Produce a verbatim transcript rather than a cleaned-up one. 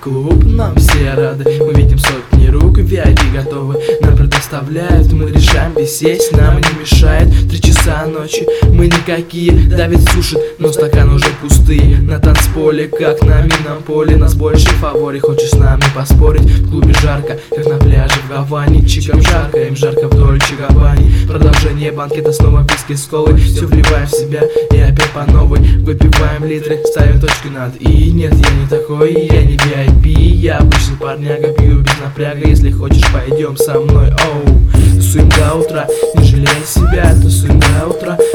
клуб, нам все рады. Мы видим сотни рук, ви ай пи готовы нам предоставляют. Мы решаем висеть, нам не мешает. Три часа ночи, мы никакие. Давид сушит, но стаканы уже пустые. На танцполе, как на минном поле. Нас больше фаворит, хочешь с нами поспорить? В клубе жарко, как на пляже в Гаване. Чикам жарко, им жарко вдоль Чигабани. Продолжение банкета, снова виски с колой. Все вливаем в себя и опять по новой. Выпиваем литры, ставим точки над и. Нет, я не такой, я не ви ай пи. Я обычный парняга, пью без напряга. Если хочешь, пойдем со мной, оу. Тусуем до утра, не жалея себя. Тусуем до утра,